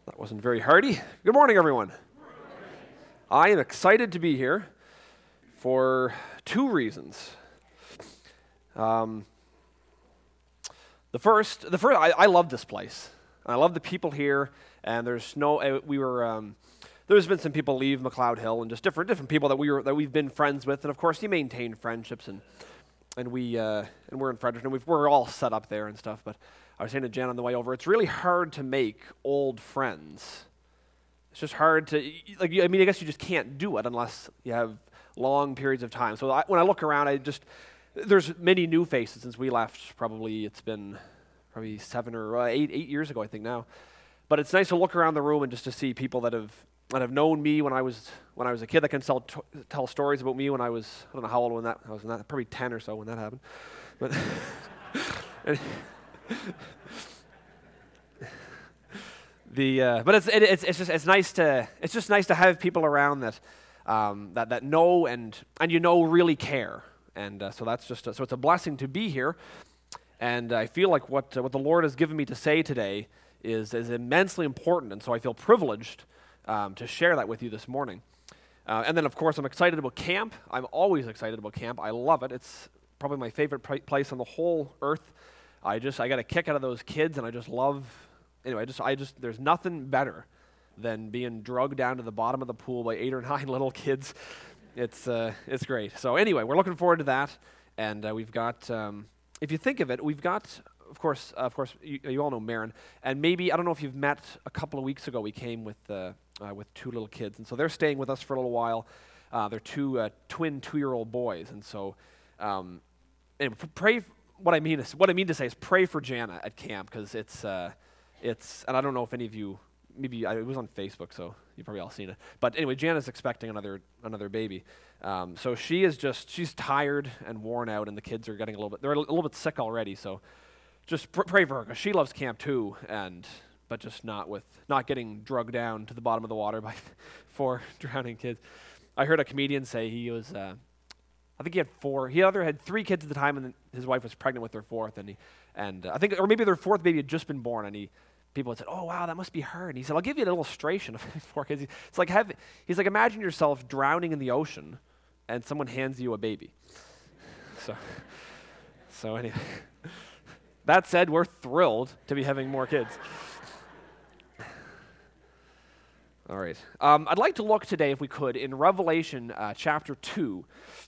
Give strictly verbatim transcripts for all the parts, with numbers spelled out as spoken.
That wasn't very hearty. Good morning, everyone. I am excited to be here for two reasons. Um, the first, the first, I, I love this place. I love the people here, and there's no. Uh, we were. Um, there's been some people leave McLeod Hill, and just different, different people that we were that we've been friends with, and of course, you maintain friendships, and and we uh, and we're in Fredericton. We've, we're all set up there and stuff, but. I was saying to Jen on the way over, it's really hard to make old friends. It's just hard to, like, I mean, I guess you just can't do it unless you have long periods of time. So I, when I look around, I just, there's many new faces since we left. Probably it's been probably seven or uh, eight, eight years ago, I think now. But it's nice to look around the room and just to see people that have that have known me when I was when I was a kid that can tell t- tell stories about me when I was, I don't know how old when that I was, when that, probably ten or so when that happened. But and, the uh, but it's it, it's it's just it's nice to it's just nice to have people around that um, that that know and and you know really care, and uh, so that's just a, so it's a blessing to be here, and I feel like what uh, what the Lord has given me to say today is is immensely important, and so I feel privileged um, to share that with you this morning. Uh, and then of course I'm excited about camp. I'm always excited about camp. I love it. It's probably my favorite pr- place on the whole earth. I just I got a kick out of those kids, and I just love. Anyway, I just I just there's nothing better than being drugged down to the bottom of the pool by eight or nine little kids. It's uh, it's great. So anyway, we're looking forward to that, and uh, we've got. Um, if you think of it, we've got, of course, uh, of course, you, you all know Marin, and maybe I don't know if you've met. A couple of weeks ago, we came with uh, uh, with two little kids, and so they're staying with us for a little while. Uh, they're two uh, twin two-year-old boys, and so um, anyway, pray. What I mean is, what I mean to say is, pray for Jana at camp because it's, uh, it's, and I don't know if any of you, maybe I, it was on Facebook, so you probably all seen it. But anyway, Jana's expecting another another baby, um, so she is just she's tired and worn out, and the kids are getting a little bit they're a little bit sick already. So just pr- pray for her because she loves camp too, and but just not with not getting drugged down to the bottom of the water by four drowning kids. I heard a comedian say he was. Uh, I think he had four. He either had three kids at the time, and then his wife was pregnant with their fourth, and he, and uh, I think, or maybe their fourth baby had just been born, and he, people had said, "Oh wow, that must be her." And he said, "I'll give you an illustration of four kids." It's like have, he's like, imagine yourself drowning in the ocean, and someone hands you a baby. So, so anyway, that said, we're thrilled to be having more kids. All right, um, I'd like to look today, if we could, in Revelation uh, chapter two.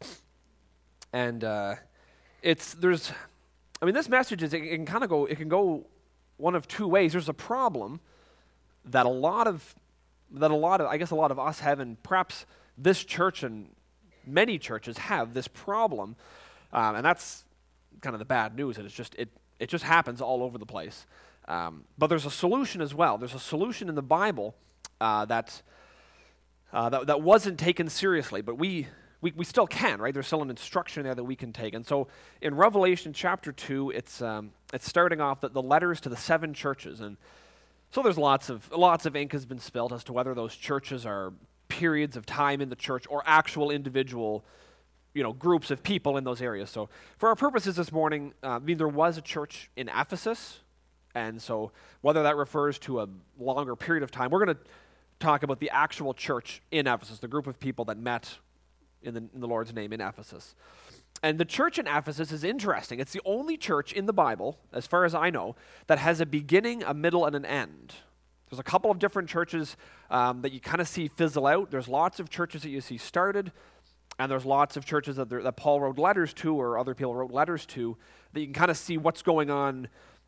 And uh, it's there's, I mean, this message is it, it can kind of go it can go one of two ways. There's a problem that a lot of that a lot of I guess a lot of us have, and perhaps this church and many churches have this problem, um, and that's kind of the bad news. And it's just it it just happens all over the place. Um, but there's a solution as well. There's a solution in the Bible uh, that, uh, that that wasn't taken seriously, but we. We we still can, right? There's still an instruction there that we can take. And so in Revelation chapter two, it's um, it's starting off that the letters to the seven churches. And so there's lots of lots of ink has been spilled as to whether those churches are periods of time in the church or actual individual, you know, groups of people in those areas. So for our purposes this morning, uh, I mean, there was a church in Ephesus. And so whether that refers to a longer period of time, we're going to talk about the actual church in Ephesus, the group of people that met In the, in the Lord's name in Ephesus. And the church in Ephesus is interesting. It's the only church in the Bible, as far as I know, that has a beginning, a middle, and an end. There's a couple of different churches um, that you kind of see fizzle out. There's lots of churches that you see started, and there's lots of churches that, that Paul wrote letters to, or other people wrote letters to, that you can kind of see what's going on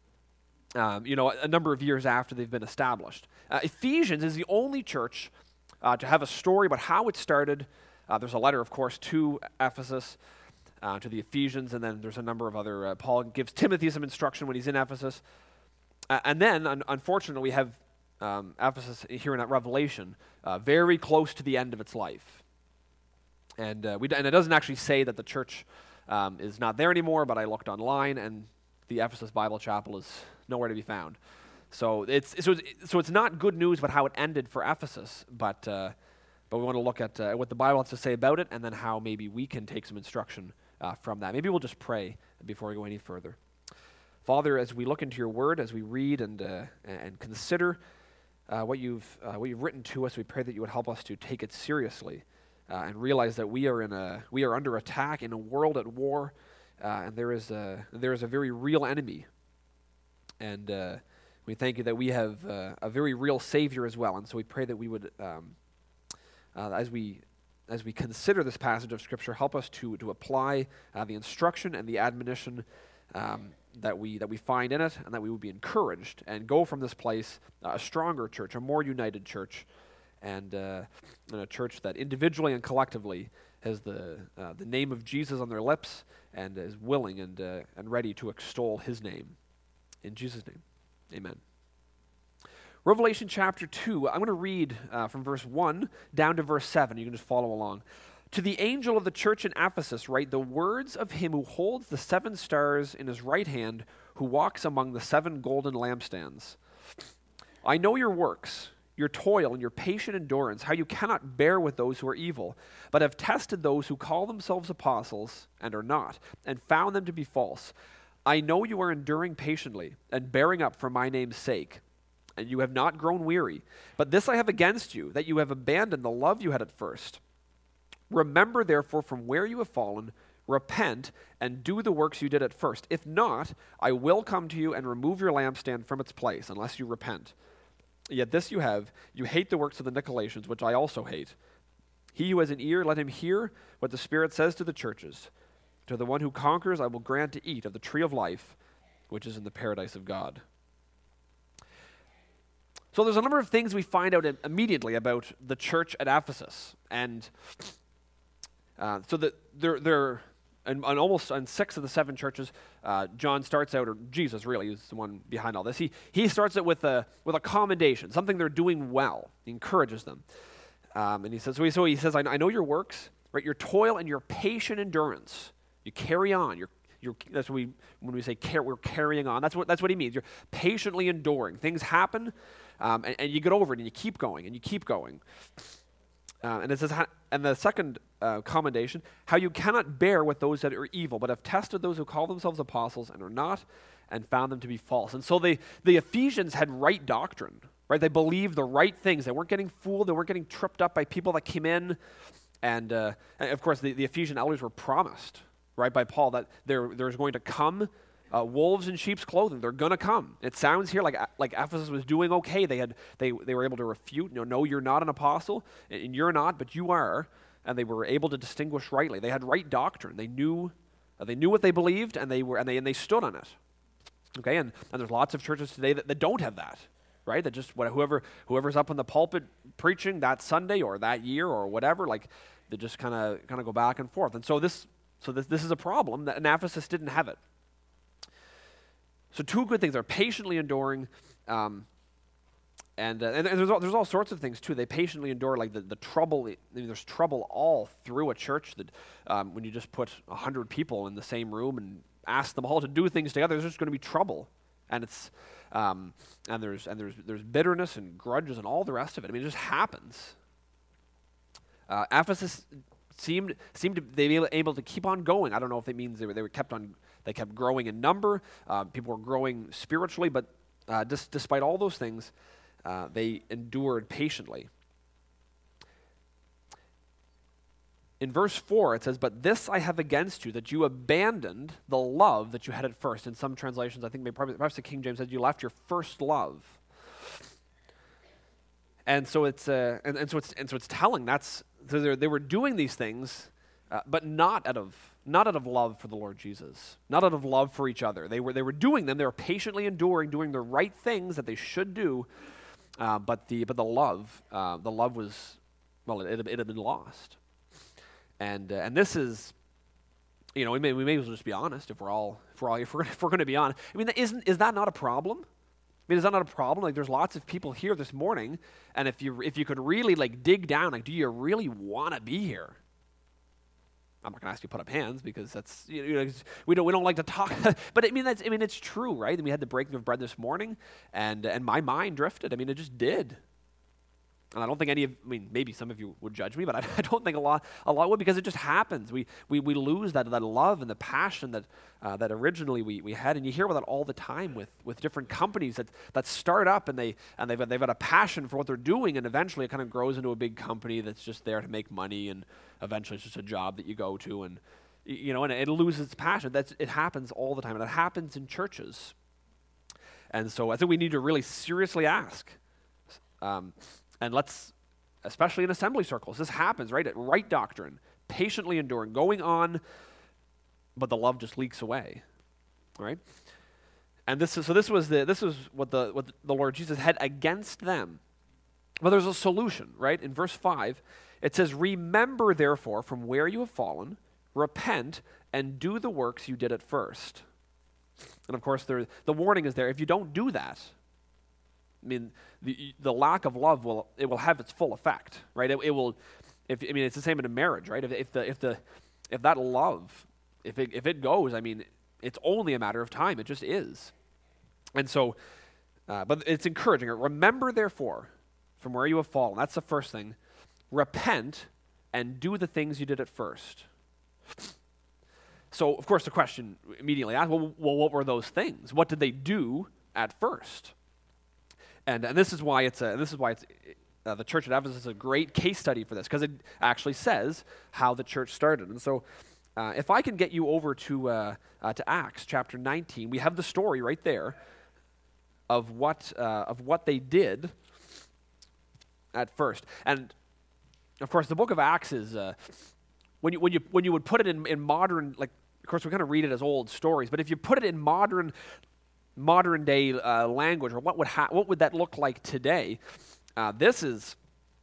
um, you know, a number of years after they've been established. Uh, Ephesians is the only church uh, to have a story about how it started. Uh, there's a letter, of course, to Ephesus, uh, to the Ephesians, and then there's a number of other, uh, Paul gives Timothy some instruction when he's in Ephesus. Uh, and then, un- unfortunately, we have um, Ephesus here in that Revelation, uh, very close to the end of its life. And uh, we d- and it doesn't actually say that the church um, is not there anymore, but I looked online, and the Ephesus Bible Chapel is nowhere to be found. So it's so it's, so it's not good news about how it ended for Ephesus, but... Uh, But we want to look at uh, what the Bible has to say about it, and then how maybe we can take some instruction uh, from that. Maybe we'll just pray before we go any further. Father, as we look into your word, as we read and uh, and consider uh, what you've uh, what you've written to us. We pray that you would help us to take it seriously uh, and realize that we are in a we are under attack in a world at war, uh, and there is a there is a very real enemy. And uh, we thank you that we have uh, a very real Savior as well. And so we pray that we would, um, uh, as we as we consider this passage of Scripture, help us to to apply uh, the instruction and the admonition um, that we that we find in it, and that we would be encouraged and go from this place uh, a stronger church, a more united church, and, uh, and a church that individually and collectively has the uh, the name of Jesus on their lips and is willing and uh, and ready to extol His name. In Jesus' name, amen. Revelation chapter two, I'm going to read uh, from verse one down to verse seven. You can just follow along. To the angel of the church in Ephesus write the words of him who holds the seven stars in his right hand, who walks among the seven golden lampstands. I know your works, your toil and your patient endurance, how you cannot bear with those who are evil, but have tested those who call themselves apostles and are not, and found them to be false. I know you are enduring patiently and bearing up for my name's sake, and you have not grown weary. But this I have against you, that you have abandoned the love you had at first. Remember, therefore, from where you have fallen, repent, and do the works you did at first. If not, I will come to you and remove your lampstand from its place, unless you repent. Yet this you have, you hate the works of the Nicolaitans, which I also hate. He who has an ear, let him hear what the Spirit says to the churches. To the one who conquers, I will grant to eat of the tree of life, which is in the paradise of God. So there's a number of things we find out immediately about the church at Ephesus. And uh, so that they're, they're in, in almost in six of the seven churches, uh, John starts out, or Jesus really is the one behind all this. He he starts it with a with a commendation, something they're doing well. He encourages them. Um, and he says, so he, so he says, I, I know your works, right? Your toil and your patient endurance. You carry on. You're, you're, that's what we, when we say care, we're carrying on. That's what that's what he means. You're patiently enduring. Things happen, um, and, and you get over it, and you keep going, and you keep going. Uh, and it says, and the second uh, commendation, how you cannot bear with those that are evil, but have tested those who call themselves apostles and are not, and found them to be false. And so they, the Ephesians had right doctrine, right? They believed the right things. They weren't getting fooled. They weren't getting tripped up by people that came in. And, uh, and of course, the, the Ephesian elders were promised, right, by Paul, that there there's going to come uh, wolves in sheep's clothing. They're going to come. It sounds here like like Ephesus was doing okay. They had they they were able to refute. You know, no, you're not an apostle, and you're not, but you are. And they were able to distinguish rightly. They had right doctrine. They knew uh, they knew what they believed, and they were and they and they stood on it. Okay, and, and there's lots of churches today that, that don't have that, right? That just what, whoever whoever's up in the pulpit preaching that Sunday or that year or whatever, like they just kind of kind of go back and forth. And so this so this this is a problem that and Ephesus didn't have it. So two good things are patiently enduring, um, and, uh, and and there's all, there's all sorts of things too. They patiently endure, like the, the trouble. I mean, there's trouble all through a church that um, when you just put a hundred people in the same room and ask them all to do things together, there's just going to be trouble, and it's um, and there's and there's there's bitterness and grudges and all the rest of it. I mean, it just happens. Uh, Ephesus seemed seemed to they be able to keep on going. I don't know if it means they were they were kept on. They kept growing in number. Uh, people were growing spiritually, but uh, dis- despite all those things, uh, they endured patiently. In verse four, it says, "But this I have against you, that you abandoned the love that you had at first." In some translations, I think maybe probably, perhaps the King James said, "You left your first love." And so it's uh, and, and so it's and so it's telling. That's so they were doing these things, uh, but not out of. Not out of love for the Lord Jesus, not out of love for each other. They were they were doing them. They were patiently enduring, doing the right things that they should do. Uh, but the but the love, uh, the love was, well, it, it had been lost. And uh, and this is, you know, we may we may as well just be honest if we're all if we're all if we're if we're going to be honest. I mean, isn't is that not a problem? I mean, is that not a problem? Like, there's lots of people here this morning, and if you if you could really like dig down, like, do you really want to be here? I'm not going to ask you to put up hands because that's, you know, we don't we don't like to talk. But I mean, that's I mean, it's true, right? And we had the breaking of bread this morning, and and my mind drifted. I mean, it just did. And I don't think any of, I mean, maybe some of you would judge me, but I, I don't think a lot, a lot would, because it just happens. We we, we lose that, that love and the passion that uh, that originally we, we had. And you hear about that all the time with, with different companies that, that start up and they and they've they've got a passion for what they're doing, and eventually it kind of grows into a big company that's just there to make money, and eventually it's just a job that you go to, and you know, and it loses its passion. That's it happens all the time, and it happens in churches. And so I think we need to really seriously ask. Um, And let's, especially in assembly circles, this happens, right? Right doctrine, patiently enduring, going on, but the love just leaks away, right? And this is so. This was the this was what the what the Lord Jesus had against them. But there's a solution, right? In verse five, it says, "Remember, therefore, from where you have fallen, repent and do the works you did at first." And of course, there the warning is there. If you don't do that, I mean, the the lack of love will it will have its full effect, right? It, it will, if I mean, it's the same in a marriage, right? If, if the if the if that love, if it if it goes, I mean, it's only a matter of time. It just is. And so, uh, but it's encouraging. Remember, therefore, from where you have fallen. That's the first thing. Repent and do the things you did at first. So, of course, the question immediately asked, well, well what were those things? What did they do at first? And, and this is why it's a, this is why it's uh, the church at Ephesus is a great case study for this, because it actually says how the church started. And so, uh, if I can get you over to uh, uh, to Acts chapter nineteen, we have the story right there of what uh, of what they did at first. And of course, the book of Acts is uh, when you when you when you would put it in, in modern, like, of course we kind of read it as old stories, but if you put it in modern. modern day uh, language, or what would ha- what would that look like today? Uh, this is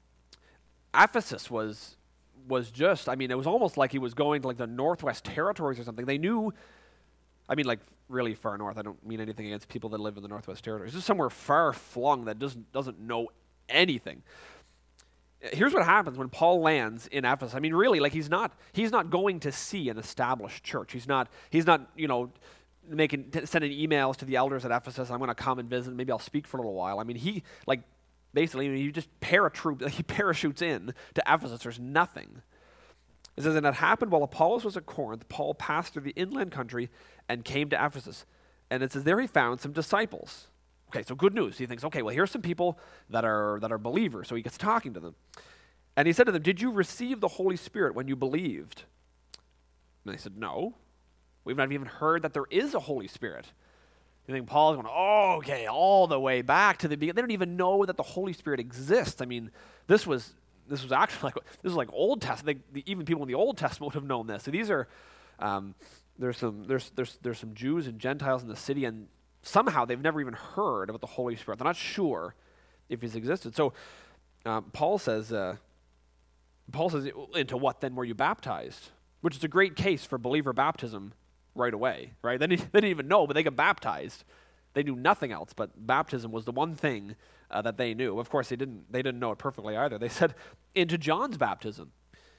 Ephesus was was just. I mean, it was almost like he was going to like the Northwest Territories or something. They knew. I mean, like really far north. I don't mean anything against people that live in the Northwest Territories. Just somewhere far flung that doesn't doesn't know anything. Here's what happens when Paul lands in Ephesus. I mean, really, like he's not he's not going to see an established church. He's not he's not you know. making t- sending emails to the elders at Ephesus. I'm going to come and visit. Maybe I'll speak for a little while. I mean, he like basically he just paratroop he parachutes in to Ephesus. There's nothing. It says, and it happened while Apollos was at Corinth. Paul passed through the inland country and came to Ephesus. And it says there he found some disciples. Okay, so good news. He thinks, okay, well here's some people that are that are believers. So he gets talking to them, and he said to them, "Did you receive the Holy Spirit when you believed?" And they said, "No. We've not even heard that there is a Holy Spirit." You think Paul's going, oh, okay, all the way back to the beginning. They don't even know that the Holy Spirit exists. I mean, this was this was actually like this was like Old Testament. They, the, even people in the Old Testament would have known this. So these are um, there's some there's there's there's some Jews and Gentiles in the city, and somehow they've never even heard about the Holy Spirit. They're not sure if He's existed. So um, Paul says, uh, Paul says, into what then were you baptized? Which is a great case for believer baptism. Right away, right? They didn't, they didn't even know, but they got baptized. They knew nothing else, but baptism was the one thing uh, that they knew. Of course, they didn't. They didn't know it perfectly either. They said into John's baptism,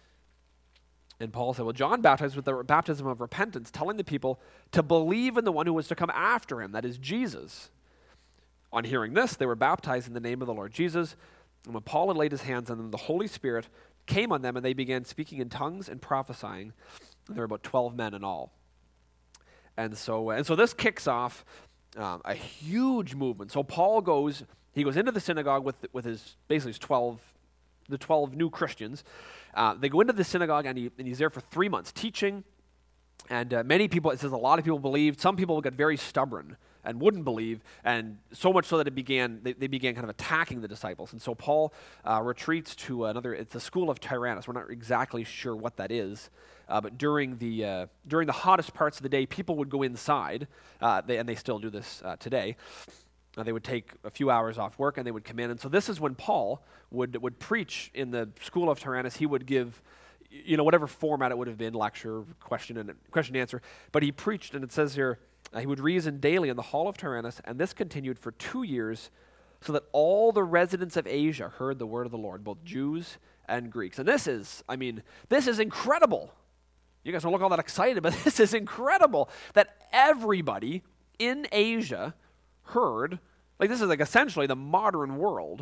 and Paul said, "Well, John baptized with the baptism of repentance, telling the people to believe in the one who was to come after him, that is Jesus." On hearing this, they were baptized in the name of the Lord Jesus. And when Paul had laid his hands on them, the Holy Spirit came on them, and they began speaking in tongues and prophesying. And there were about twelve men in all. And so, and so this kicks off um, a huge movement. So Paul goes, he goes into the synagogue with with his basically his twelve, the twelve new Christians. Uh, they go into the synagogue, and, he, and he's there for three months teaching. And uh, many people, it says a lot of people believed. Some people got very stubborn and wouldn't believe, and so much so that it began, they, they began kind of attacking the disciples. And so Paul uh, retreats to another, it's the school of Tyrannus. We're not exactly sure what that is. Uh, but during the uh, during the hottest parts of the day, people would go inside, uh, they, and they still do this uh, today. Uh, they would take a few hours off work, and they would come in. And so this is when Paul would would preach in the school of Tyrannus. He would give, you know, whatever format it would have been, lecture, question and question and answer. But he preached, and it says here, uh, he would reason daily in the hall of Tyrannus, and this continued for two years, so that all the residents of Asia heard the word of the Lord, both Jews and Greeks. And this is, I mean, this is incredible. You guys don't look all that excited, but this is incredible that everybody in Asia heard, like this is like essentially the modern world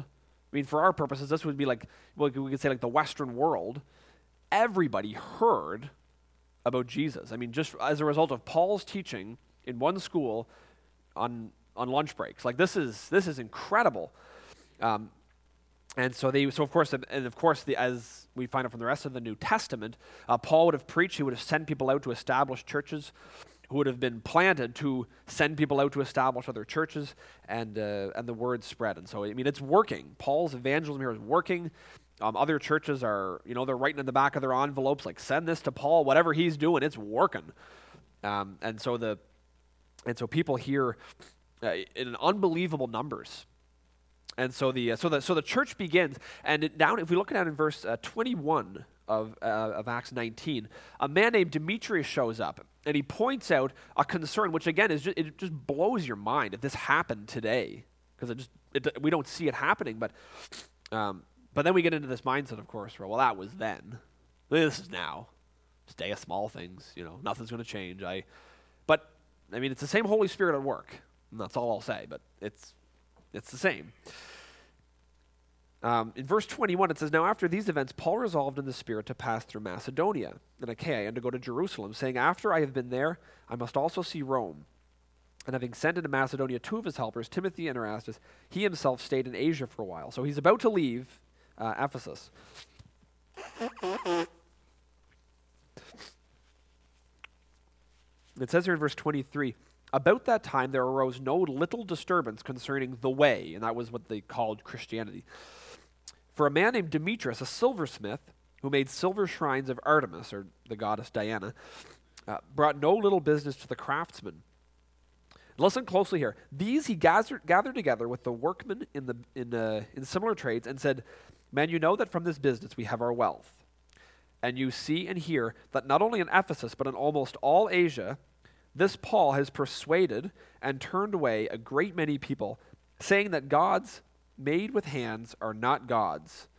I mean, for our purposes, this would be like, well, we could say like the Western world. Everybody heard about Jesus. I mean, just as a result of Paul's teaching in one school on on lunch breaks. Like this is this is incredible. Um, and so they so of course and of course the, as we find out from the rest of the New Testament, uh, Paul would have preached. He would have sent people out to establish churches, who would have been planted to send people out to establish other churches, and uh, and the word spread. And so I mean, it's working. Paul's evangelism here is working. Um, other churches are, you know, they're writing in the back of their envelopes, like, send this to Paul, whatever he's doing, it's working. Um, and so the, and so people hear uh, in unbelievable numbers. And so the, uh, so the, so the church begins, and it, down, if we look at it in verse uh, twenty-one of, uh, of Acts nineteen, a man named Demetrius shows up, and he points out a concern, which again is just, it just blows your mind if this happened today, because it just, it, we don't see it happening, but, um, But then we get into this mindset, of course, where, well, that was then. This is now. Stay of small things, you know, nothing's going to change. I, But, I mean, it's the same Holy Spirit at work. And that's all I'll say, but it's it's the same. Um, in verse twenty-one, it says, Now after these events, Paul resolved in the Spirit to pass through Macedonia and Achaia and to go to Jerusalem, saying, After I have been there, I must also see Rome. And having sent into Macedonia two of his helpers, Timothy and Erastus, he himself stayed in Asia for a while. So he's about to leave Uh, Ephesus. It says here in verse twenty-three, About that time there arose no little disturbance concerning the way, and that was what they called Christianity. For a man named Demetrius, a silversmith, who made silver shrines of Artemis, or the goddess Diana, uh, brought no little business to the craftsmen. Listen closely here. These he gathered, gathered together with the workmen in, the, in, uh, in similar trades and said, Men, you know that from this business we have our wealth. And you see and hear that not only in Ephesus, but in almost all Asia, this Paul has persuaded and turned away a great many people, saying that gods made with hands are not gods.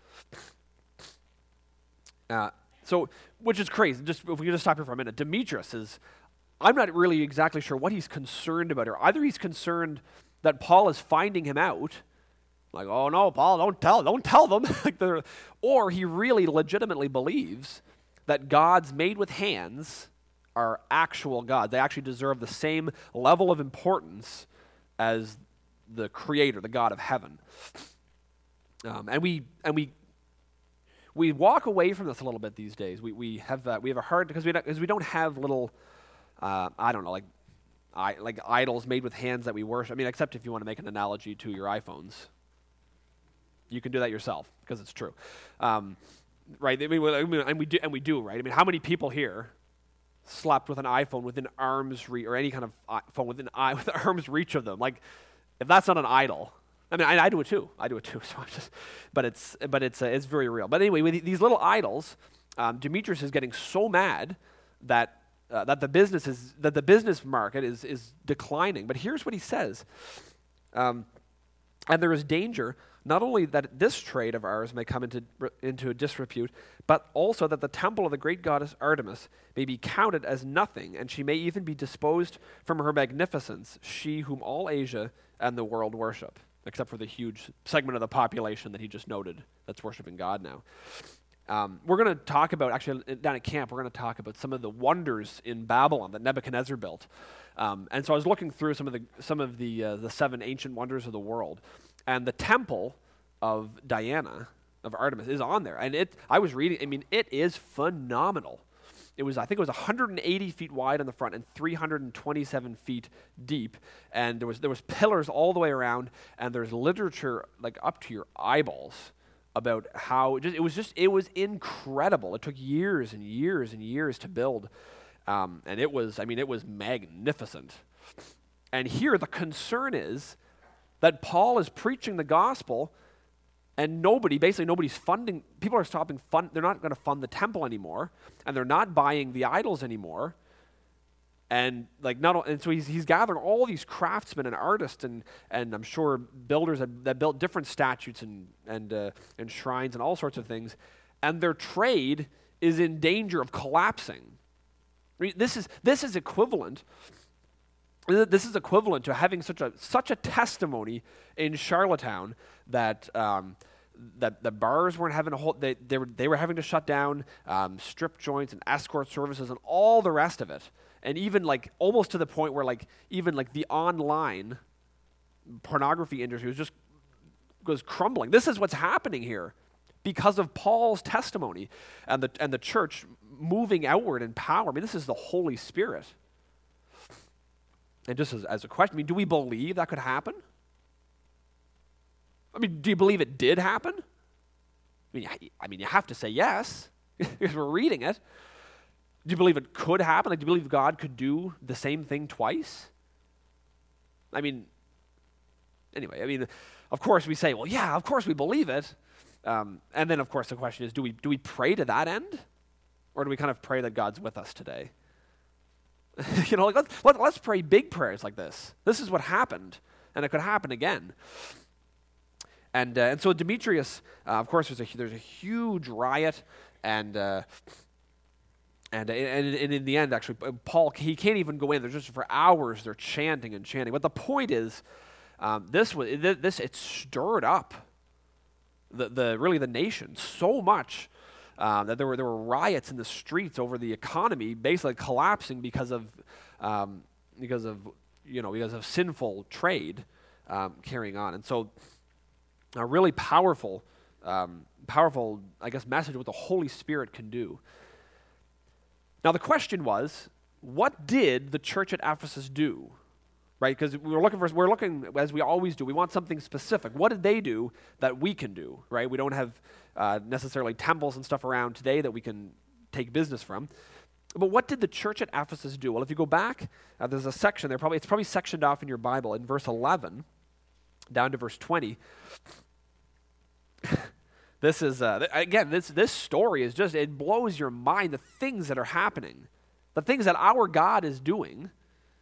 Uh, so, which is crazy. Just if we could just stop here for a minute. Demetrius is, I'm not really exactly sure what he's concerned about here. Either he's concerned that Paul is finding him out, like, oh no, Paul, don't tell, don't tell them. like or he really legitimately believes that gods made with hands are actual gods. They actually deserve the same level of importance as the Creator, the God of heaven. Um, and we and we we walk away from this a little bit these days. We we have uh, we have a hard because we because we don't have little uh, I don't know like I, like idols made with hands that we worship. I mean, except if you want to make an analogy to your iPhones. You can do that yourself because it's true, um, right? I mean, and we do, and we do, right? I mean, how many people here slept with an iPhone within arm's reach, or any kind of phone within eye with arm's reach of them? Like, if that's not an idol, I mean, I, I do it too. I do it too. So I'm just, but it's, but it's, uh, it's very real. But anyway, with these little idols, um, Demetrius is getting so mad that uh, that the business is that the business market is is declining. But here's what he says, um, and there is danger. Not only that this trade of ours may come into, into disrepute, but also that the temple of the great goddess Artemis may be counted as nothing, and she may even be disposed from her magnificence, she whom all Asia and the world worship, except for the huge segment of the population that he just noted that's worshiping God now. Um, we're going to talk about, actually down at camp, we're going to talk about some of the wonders in Babylon that Nebuchadnezzar built. Um, and so I was looking through some of the some of the uh, the seven ancient wonders of the world. And the temple of Diana, of Artemis, is on there. And it, I was reading, I mean, it is phenomenal. It was, I think it was one hundred eighty feet wide on the front and three hundred twenty-seven feet deep. And there was there was pillars all the way around, and there's literature like up to your eyeballs about how, it, just, it was just, it was incredible. It took years and years and years to build. Um, and it was, I mean, it was magnificent. And here the concern is that Paul is preaching the gospel, and nobody, basically nobody's funding, people are stopping fund, they're not going to fund the temple anymore, and they're not buying the idols anymore. And like not, and so he's he's gathering all these craftsmen and artists, and and I'm sure builders that, that built different statues and and uh, and shrines and all sorts of things, and their trade is in danger of collapsing. I mean, this is this is equivalent. This is equivalent to having such a such a testimony in Charlottetown that um, that the bars weren't having a hold, they, they, were, they were having to shut down, um, strip joints and escort services and all the rest of it. And even like almost to the point where like even like the online pornography industry was just was crumbling. This is what's happening here because of Paul's testimony and the and the church moving outward in power. I mean, this is the Holy Spirit. And just as, as a question, I mean, do we believe that could happen? I mean, do you believe it did happen? I mean, I mean, you have to say yes because we're reading it. Do you believe it could happen? Like, do you believe God could do the same thing twice? I mean, anyway, I mean, of course we say, well, yeah, of course we believe it. Um, and then, of course, the question is, do we do we pray to that end? Or do we kind of pray that God's with us today? you know, like let's, let, let's pray big prayers like this. This is what happened, and it could happen again. And uh, and so Demetrius, uh, of course, there's a there's a huge riot, and uh, and, and and in the end, actually, Paul he can't even go in. They're just for hours. They're chanting and chanting. But the point is, um, this was this it stirred up the the really the nation so much um, that there were there were riots in the streets over the economy, basically collapsing because of um, because of you know because of sinful trade um, carrying on, and so. A really powerful, um, powerful, I guess, message of what the Holy Spirit can do. Now, the question was, what did the church at Ephesus do? Right? Because we're looking for, we're looking, as we always do, we want something specific. What did they do that we can do? Right? We don't have uh, necessarily temples and stuff around today that we can take business from. But what did the church at Ephesus do? Well, if you go back, uh, there's a section there, probably it's probably sectioned off in your Bible in verse eleven. Down to verse twenty. This is, uh, again, this this story is just, it blows your mind, the things that are happening. The things that our God is doing.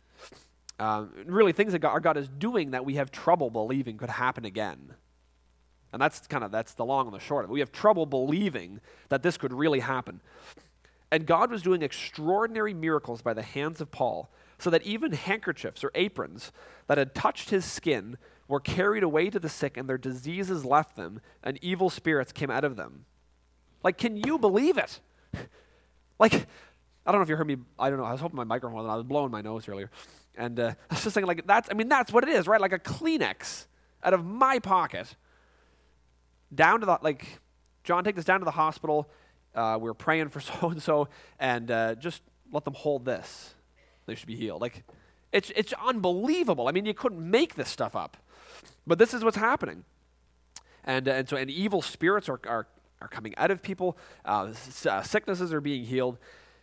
Um, really, things that God, our God is doing that we have trouble believing could happen again. And that's kind of, that's the long and the short of it. We have trouble believing that this could really happen. And God was doing extraordinary miracles by the hands of Paul, so that even handkerchiefs or aprons that had touched his skin were carried away to the sick, and their diseases left them, and evil spirits came out of them. Like, can you believe it? Like, I don't know if you heard me, I don't know, I was hoping my microphone wasn't, I was blowing my nose earlier. And uh, I was just thinking, like, that's, I mean, that's what it is, right? Like a Kleenex out of my pocket, down to the, like, John, take this down to the hospital, uh, we were praying for so-and-so, and uh, just let them hold this. They should be healed. Like, it's it's unbelievable. I mean, you couldn't make this stuff up. But this is what's happening. And uh, and so and evil spirits are are, are coming out of people. Uh, uh, sicknesses are being healed.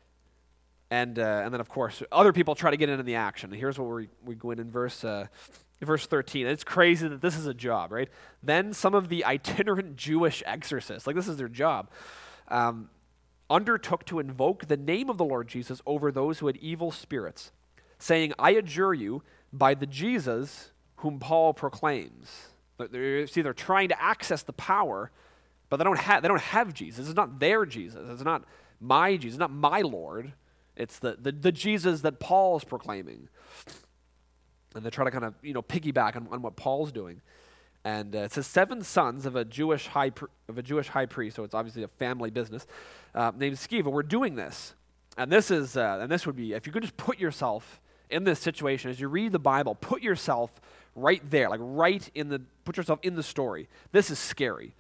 And uh, and then, of course, other people try to get into the action. And here's what we we go in in verse uh, verse thirteen. It's crazy that this is a job, right? Then some of the itinerant Jewish exorcists, like this is their job, um, undertook to invoke the name of the Lord Jesus over those who had evil spirits, saying, I adjure you by the Jesus whom Paul proclaims. But they're, see, they're trying to access the power, but they don't have they don't have Jesus. It's not their Jesus. It's not my Jesus. It's not my Lord. It's the, the, the Jesus that Paul is proclaiming. And they try to kind of, you know, piggyback on, on what Paul's doing. And uh, it says seven sons of a Jewish high pr- of a Jewish high priest, so it's obviously a family business, uh, named Sceva, were doing this. And this is uh, and this would be, if you could just put yourself in this situation as you read the Bible, put yourself right there, like right in the, put yourself in the story. This is scary.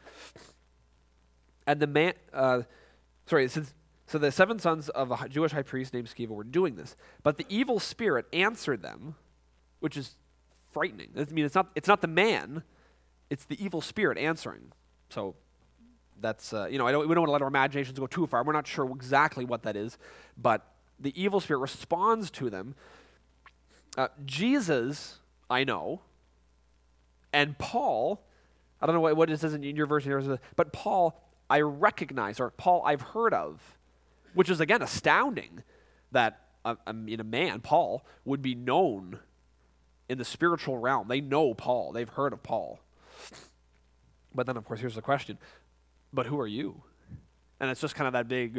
And the man, uh, sorry, it says, so the seven sons of a Jewish high priest named Sceva were doing this, but the evil spirit answered them, which is frightening. I mean, it's not it's not the man, it's the evil spirit answering. So that's, uh, you know, I don't, we don't want to let our imaginations go too far. We're not sure exactly what that is, but the evil spirit responds to them. Uh, Jesus, I know, and Paul, I don't know what, what it says in your version, but Paul, I recognize, or Paul, I've heard of, which is, again, astounding that uh, I mean, a man, Paul, would be known in the spiritual realm. They know Paul. They've heard of Paul. But then, of course, here's the question. But who are you? And it's just kind of that big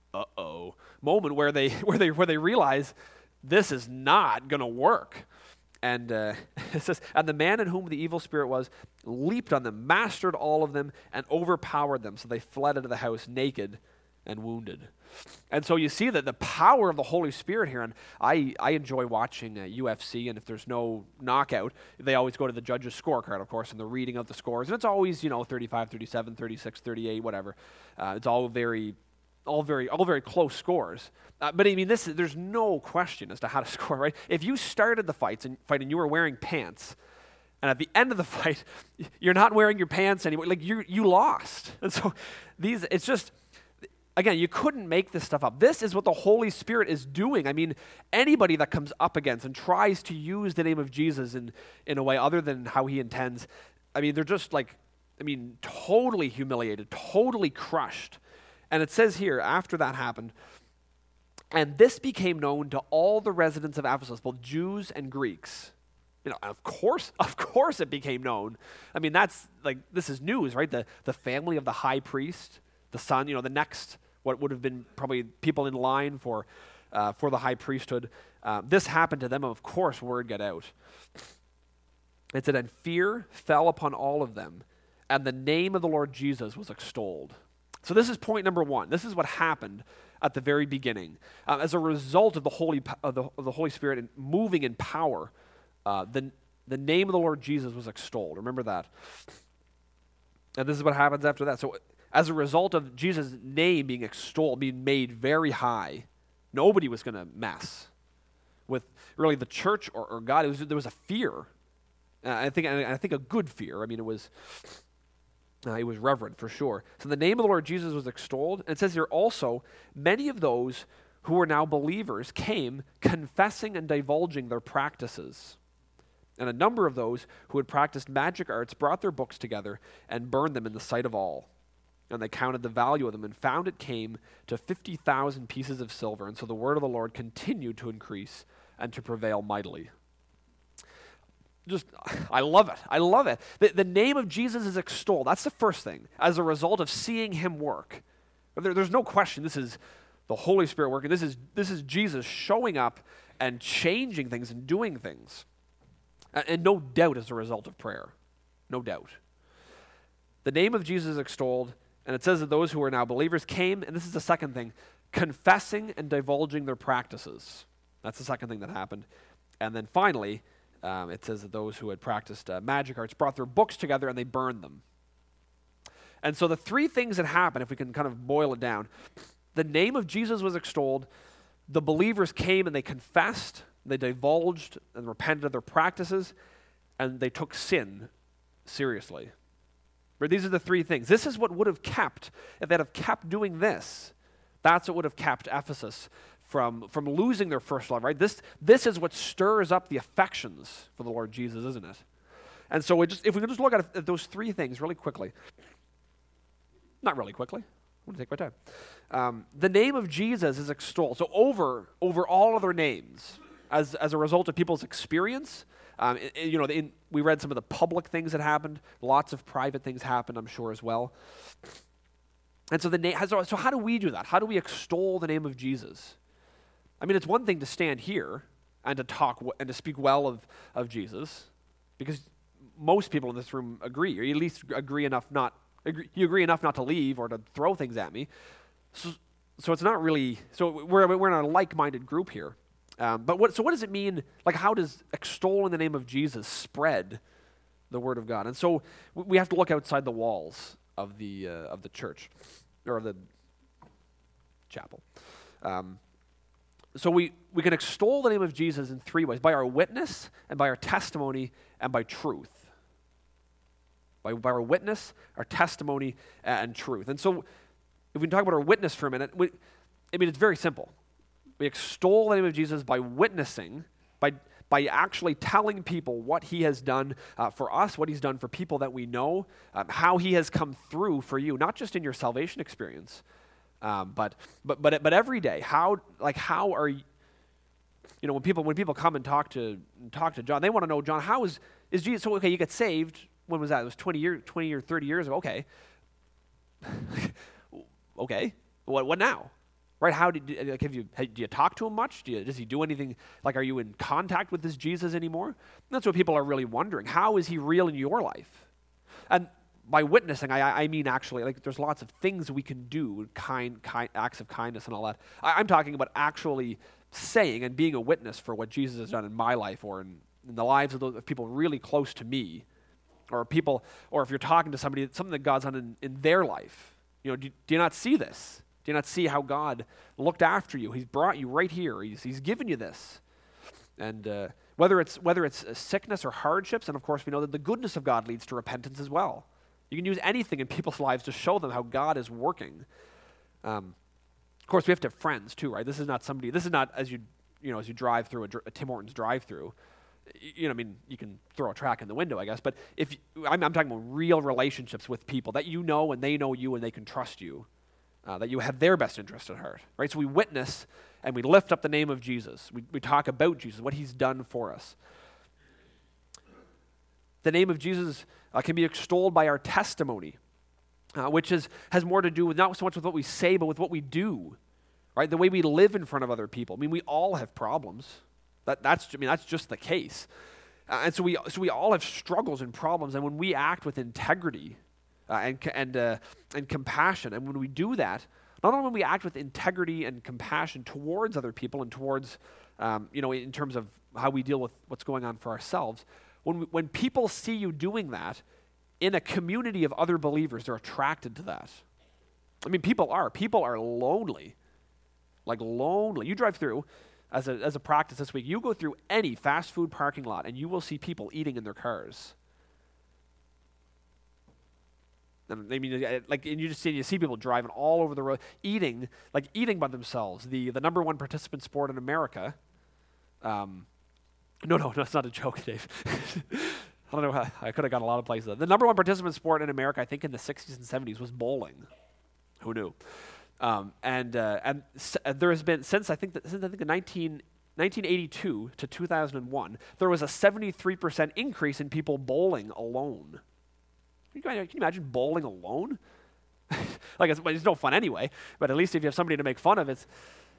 uh-oh moment where they where they where they realize this is not going to work. And uh, it says, and the man in whom the evil spirit was leaped on them, mastered all of them, and overpowered them. So they fled into the house naked and wounded. And so you see that the power of the Holy Spirit here, and I, I enjoy watching uh, U F C, and if there's no knockout, they always go to the judge's scorecard, of course, and the reading of the scores. And it's always, you know, thirty-five, thirty-seven, thirty-six, thirty-eight, whatever. Uh, it's all very, all very, all very close scores. Uh, but I mean, this is, there's no question as to how to score, right? If you started the fights and fight and you were wearing pants, and at the end of the fight, you're not wearing your pants anymore, like you you lost. And so these, it's just, again, you couldn't make this stuff up. This is what the Holy Spirit is doing. I mean, anybody that comes up against and tries to use the name of Jesus in, in a way other than how he intends, I mean, they're just like, I mean, totally humiliated, totally crushed. And it says here, after that happened, and this became known to all the residents of Ephesus, both Jews and Greeks. You know, of course, of course it became known. I mean, that's like, this is news, right? The, the family of the high priest, the son, you know, the next, what would have been probably people in line for uh, for the high priesthood. Uh, this happened to them, and of course, word got out. It said, and fear fell upon all of them, and the name of the Lord Jesus was extolled. So this is point number one. This is what happened at the very beginning. Uh, as a result of the Holy of the, of the Holy Spirit and moving in power, uh, the, the name of the Lord Jesus was extolled. Remember that. And this is what happens after that. So as a result of Jesus' name being extolled, being made very high, nobody was going to mess with really the church or, or God. It was, there was a fear. Uh, I think I think a good fear. I mean, it was uh, it was reverent for sure. So the name of the Lord Jesus was extolled. And it says here also, many of those who were now believers came confessing and divulging their practices. And a number of those who had practiced magic arts brought their books together and burned them in the sight of all. And they counted the value of them and found it came to fifty thousand pieces of silver. And so the word of the Lord continued to increase and to prevail mightily. Just, I love it. I love it. The, the name of Jesus is extolled. That's the first thing. As a result of seeing him work. There, there's no question this is the Holy Spirit working. This is, this is Jesus showing up and changing things and doing things. And, and no doubt as a result of prayer. No doubt. The name of Jesus is extolled. And it says that those who are now believers came, and this is the second thing, confessing and divulging their practices. That's the second thing that happened. And then finally, um, it says that those who had practiced uh, magic arts brought their books together and they burned them. And so the three things that happened, if we can kind of boil it down, the name of Jesus was extolled, the believers came and they confessed, they divulged and repented of their practices, and they took sin seriously. But these are the three things. This is what would have kept, if they'd have kept doing this, that's what would have kept Ephesus from, from losing their first love, right? This, this is what stirs up the affections for the Lord Jesus, isn't it? And so we just, if we can just look at, at those three things really quickly. Not really quickly. I want to take my time. Um, the name of Jesus is extolled. So over, over all other names, as, as a result of people's experience, Um, it, it, you know, in, we read some of the public things that happened. Lots of private things happened, I'm sure, as well. And so the name. So, so how do we do that? How do we extol the name of Jesus? I mean, it's one thing to stand here and to talk w- and to speak well of, of Jesus, because most people in this room agree, or you at least agree enough not agree, you agree enough not to leave or to throw things at me. So, so it's not really. So we're we're in a like-minded group here. Um, but what, so what does it mean, like how does extolling the name of Jesus spread the word of God? And so we have to look outside the walls of the uh, of the church, or of the chapel. Um, so we, we can extol the name of Jesus in three ways: by our witness, and by our testimony, and by truth. By, by our witness, our testimony, and truth. And so if we can talk about our witness for a minute, we, I mean, it's very simple. We extol the name of Jesus by witnessing, by by actually telling people what he has done uh, for us, what he's done for people that we know, um, how he has come through for you, not just in your salvation experience, um, but but but but every day. How like how are you? You know, when people when people come and talk to talk to John, they want to know, John, how is is Jesus? So okay, you get saved. When was that? It was twenty years, twenty or thirty years ago. Okay, okay, what what now? right? How did like have you do you talk to him much? Do you, does he do anything? Like, are you in contact with this Jesus anymore? And that's what people are really wondering. How is he real in your life? And by witnessing, I, I mean actually, like, there's lots of things we can do, kind, kind acts of kindness and all that. I, I'm talking about actually saying and being a witness for what Jesus has done in my life or in, in the lives of those of people really close to me, or people, or if you're talking to somebody, something that God's done in, in their life. You know, do, do you not see this? Do you not see how God looked after you? He's brought you right here. He's, he's given you this. And uh, whether it's whether it's sickness or hardships, and of course we know that the goodness of God leads to repentance as well. You can use anything in people's lives to show them how God is working. Um, of course, we have to have friends too, right? This is not somebody. This is not as you you know as you drive through a, a Tim Hortons drive-through. You know, I mean, you can throw a track in the window, I guess. But if you, I'm, I'm talking about real relationships with people that you know and they know you and they can trust you. Uh, that you have their best interest at heart, right? So we witness and we lift up the name of Jesus. We, we talk about Jesus, what he's done for us. The name of Jesus uh, can be extolled by our testimony, uh, which is, has more to do with not so much with what we say, but with what we do, right? The way we live in front of other people. I mean, we all have problems. That, that's, I mean, that's just the case. Uh, and so we, so we all have struggles and problems, and when we act with integrity, Uh, and and uh, and compassion. And when we do that, not only when we act with integrity and compassion towards other people and towards, um, you know, in terms of how we deal with what's going on for ourselves, when we, when people see you doing that in a community of other believers, they're attracted to that. I mean, people are. People are lonely. Like lonely. You drive through, as a, as a practice this week, you go through any fast food parking lot and you will see people eating in their cars. And I mean, like, and you just see you see people driving all over the road, eating, like eating by themselves. The the number one participant sport in America. Um, no, no, no, it's not a joke, Dave. I don't know how I could have gone a lot of places. The number one participant sport in America, I think, in the sixties and seventies, was bowling. Who knew? Um, and uh, and s- there has been since I think that, since I think the nineteen, nineteen eighty-two to two thousand one, there was a seventy-three percent increase in people bowling alone. Can you imagine bowling alone? Like, it's, it's no fun anyway, but at least if you have somebody to make fun of, it's...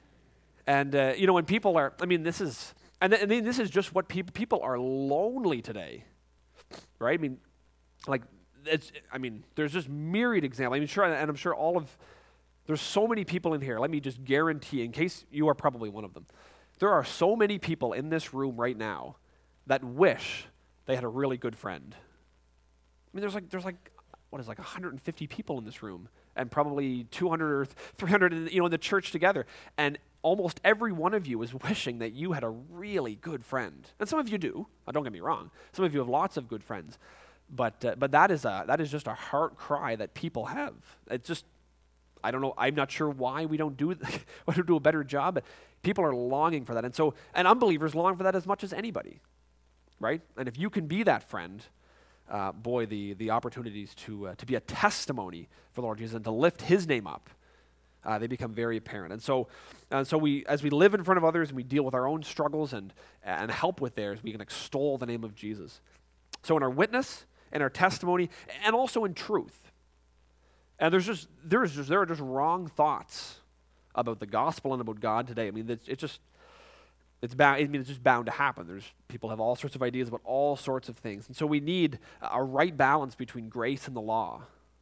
And, uh, you know, when people are... I mean, this is... And, th- and then this is just what people... People are lonely today, right? I mean, like, it's... I mean, there's just myriad examples. I mean, sure, and I'm sure all of... There's so many people in here. Let me just guarantee, in case you are probably one of them, there are so many people in this room right now that wish they had a really good friend. I mean, there's like, there's like, what is like one hundred fifty people in this room, and probably two hundred or three hundred, in, you know, in the church together, and almost every one of you is wishing that you had a really good friend. And some of you do. Uh, don't get me wrong. Some of you have lots of good friends, but uh, but that is a that is just a heart cry that people have. It's just, I don't know. I'm not sure why we don't do we don't do a better job, but people are longing for that, and so and unbelievers long for that as much as anybody, right? And if you can be that friend. Uh, boy, the the opportunities to uh, to be a testimony for the Lord Jesus and to lift His name up, uh, they become very apparent. And so, and so we, as we live in front of others and we deal with our own struggles and and help with theirs, we can extol the name of Jesus. So in our witness, in our testimony, and also in truth. And there's just there's just there are just wrong thoughts about the gospel and about God today. I mean, it's, it's just. It's bound. I mean, it's just bound to happen. There's people have all sorts of ideas about all sorts of things, and so we need a right balance between grace and the law.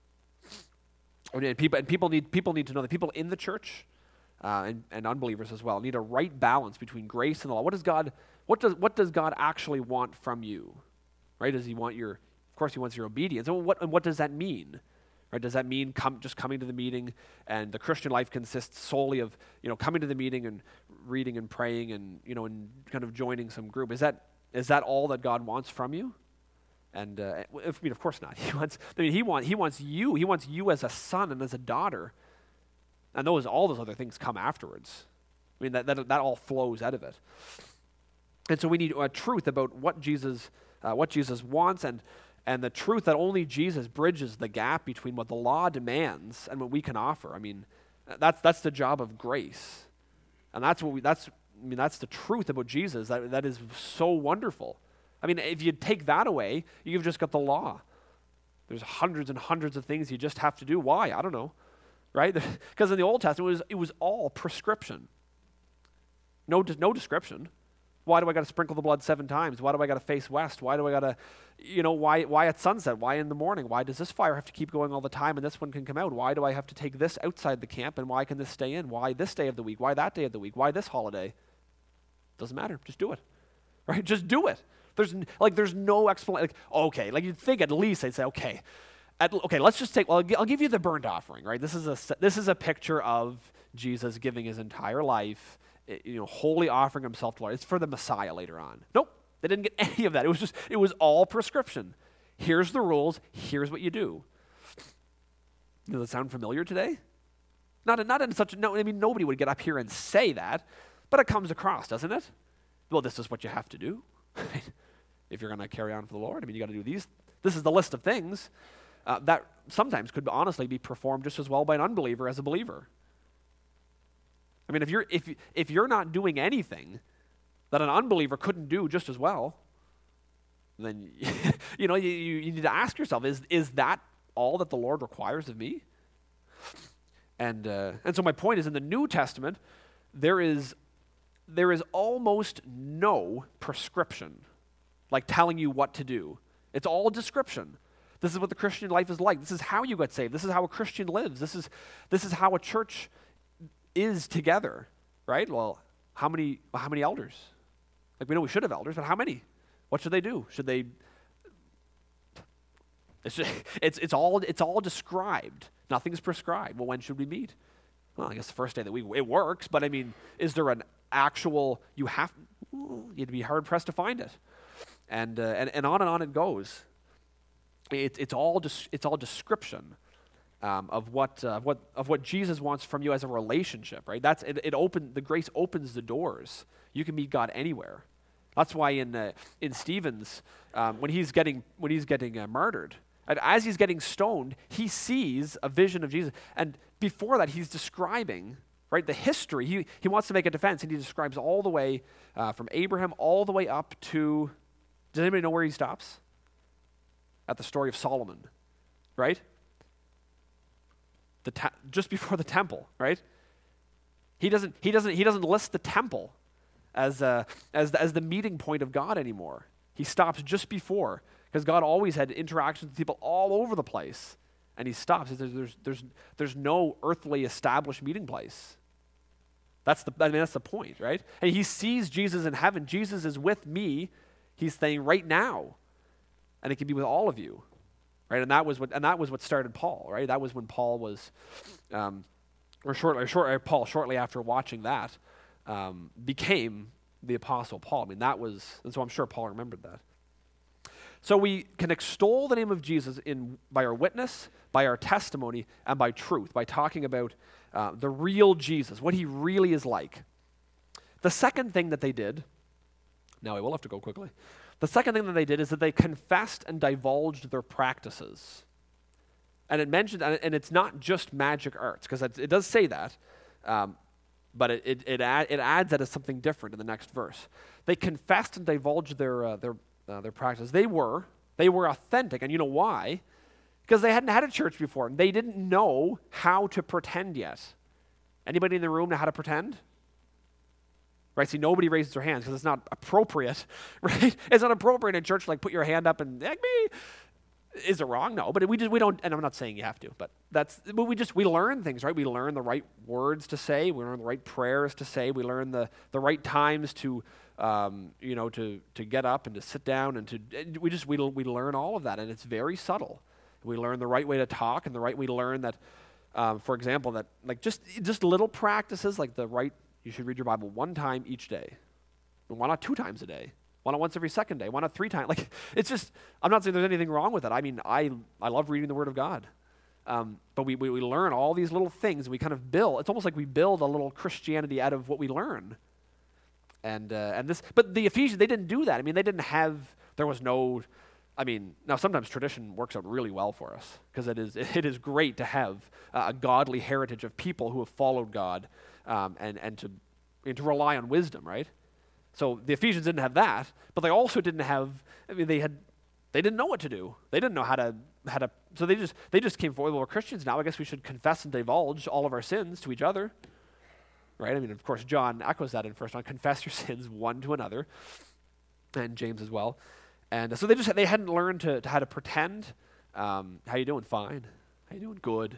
And people and people need people need to know that people in the church uh, and, and unbelievers as well need a right balance between grace and the law. What does God? What does what does God actually want from you? Right? Does He want your? Of course, He wants your obedience. And what and what does that mean? Right? Does that mean come, just coming to the meeting, and the Christian life consists solely of, you know, coming to the meeting and reading and praying and, you know, and kind of joining some group? Is that is that all that God wants from you? And uh, I mean, of course not. He wants. I mean, he wants. He wants you. He wants you as a son and as a daughter, and those all those other things come afterwards. I mean, that that that all flows out of it. And so we need a truth about what Jesus uh, what Jesus wants, and. And the truth that only Jesus bridges the gap between what the law demands and what we can offer. I mean, that's that's the job of grace, and that's what we. That's I mean, that's the truth about Jesus. That that is so wonderful. I mean, if you take that away, you've just got the law. There's hundreds and hundreds of things you just have to do. Why? I don't know. right? Because in the Old Testament, it was, it was all prescription. No, no description. Why do I got to sprinkle the blood seven times? Why do I got to face west? Why do I got to, you know, why why at sunset? Why in the morning? Why does this fire have to keep going all the time and this one can come out? Why do I have to take this outside the camp and why can this stay in? Why this day of the week? Why that day of the week? Why this holiday? Doesn't matter. Just do it, right? Just do it. There's like there's no explanation. Like, okay, like you'd think at least they'd say, okay, at, okay, let's just take. Well, I'll, I'll give you the burnt offering, right? This is a this is a picture of Jesus giving his entire life, you know, wholly offering himself to the Lord. It's for the Messiah later on. Nope, they didn't get any of that. It was just, it was all prescription. Here's the rules. Here's what you do. Does it sound familiar today? Not, not in such a, no, I mean, nobody would get up here and say that, but it comes across, doesn't it? Well, this is what you have to do. If you're going to carry on for the Lord, I mean, you got to do these. This is the list of things uh, that sometimes could honestly be performed just as well by an unbeliever as a believer. I mean, if you're if if you're not doing anything that an unbeliever couldn't do just as well, then you know you, you need to ask yourself: Is is that all that the Lord requires of me? And uh, and so my point is, in the New Testament, there is there is almost no prescription, like telling you what to do. It's all description. This is what the Christian life is like. This is how you get saved. This is how a Christian lives. This is this is how a church is together, right? Well, how many well, how many elders? Like, we know we should have elders, but how many? What should they do? Should they? It's just, it's it's all it's all described. Nothing's prescribed. Well, when should we meet? Well, I guess the first day of the week. It works, but I mean, is there an actual? You have you'd be hard pressed to find it, and uh, and and on and on it goes. It's it's all just it's all description. Um, of what uh, what of what Jesus wants from you as a relationship, right? That's it. It open the grace opens the doors. You can meet God anywhere. That's why in uh, in Stephen's um, when he's getting when he's getting uh, murdered, and as he's getting stoned, he sees a vision of Jesus. And before that, he's describing right the history. He he wants to make a defense, and he describes all the way uh, from Abraham all the way up to. Does anybody know where he stops? At the story of Solomon, right? The te- just before the temple, right? He doesn't. He doesn't. He doesn't list the temple as uh, as the, as the meeting point of God anymore. He stops just before, because God always had interactions with people all over the place, and he stops. There's there's there's, there's no earthly established meeting place. That's the. I mean, that's the point, right? And he sees Jesus in heaven. Jesus is with me. He's saying right now, and it can be with all of you. Right, and that was what, and that was what started Paul. Right, that was when Paul was, um, or shortly, or short, or Paul shortly after watching that, um, became the Apostle Paul. I mean, that was, and so I'm sure Paul remembered that. So we can extol the name of Jesus in by our witness, by our testimony, and by truth, by talking about uh, the real Jesus, what he really is like. The second thing that they did. Now I will have to go quickly. The second thing that they did is that they confessed and divulged their practices. And it mentioned, and it's not just magic arts, because it does say that, um, but it it it, add, it adds that as something different in the next verse. They confessed and divulged their uh, their uh, their practices. They were they were authentic, and you know why? Because they hadn't had a church before, and they didn't know how to pretend yet. Anybody in the room know how to pretend? Right, see, nobody raises their hands because it's not appropriate, right? It's not appropriate in church, like, put your hand up and, like me. Is it wrong? No, but we just, we don't, and I'm not saying you have to, but that's, but we just, we learn things, right? We learn the right words to say, we learn the right prayers to say, we learn the, the right times to, um, you know, to, to get up and to sit down and to, and we just, we, we learn all of that, and it's very subtle. We learn the right way to talk and the right way to learn that, um, for example, that, like, just, just little practices, like the right. You should read your Bible one time each day. Why not two times a day? Why not once every second day? Why not three times? Like, it's just, I'm not saying there's anything wrong with it. I mean, I I love reading the Word of God. Um, but we, we we learn all these little things, and we kind of build, it's almost like we build a little Christianity out of what we learn. And uh, and this, but the Ephesians, they didn't do that. I mean, they didn't have, there was no, I mean, now sometimes tradition works out really well for us, because it is it is great to have uh, a godly heritage of people who have followed God. Um, and, and, to, and to rely on wisdom, right? So the Ephesians didn't have that, but they also didn't have, I mean, they had, they didn't know what to do. They didn't know how to had a, so they just they just came forward, well, we're Christians now, I guess we should confess and divulge all of our sins to each other. Right? I mean, of course, John echoes that in First John, confess your sins one to another, and James as well. And so they just they hadn't learned to, to how to pretend. Um, how you doing? Fine. How you doing? Good.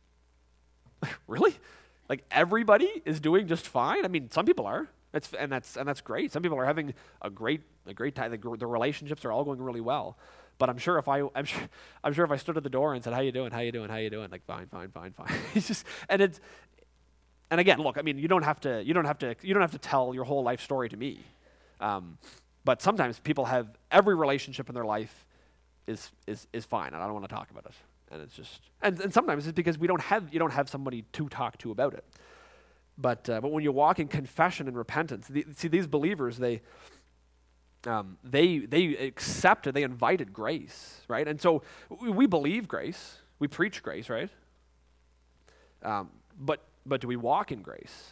Really? Like everybody is doing just fine? I mean, some people are. That's and that's and that's great. Some people are having a great a great time. The, the relationships are all going really well. But I'm sure if I I'm sure I'm sure if I stood at the door and said, "How you doing? How you doing? How you doing?" Like, fine, fine, fine, fine. It's just and it's and again, look. I mean, you don't have to you don't have to you don't have to tell your whole life story to me. Um, but sometimes people have every relationship in their life is is is fine, and I don't want to talk about it. And it's just and, and sometimes it's because we don't have you don't have somebody to talk to about it. But uh, but when you walk in confession and repentance, the, see these believers they. Um, they they accepted, they invited grace, right? And so we, we believe grace, we preach grace, right? Um, but but do we walk in grace?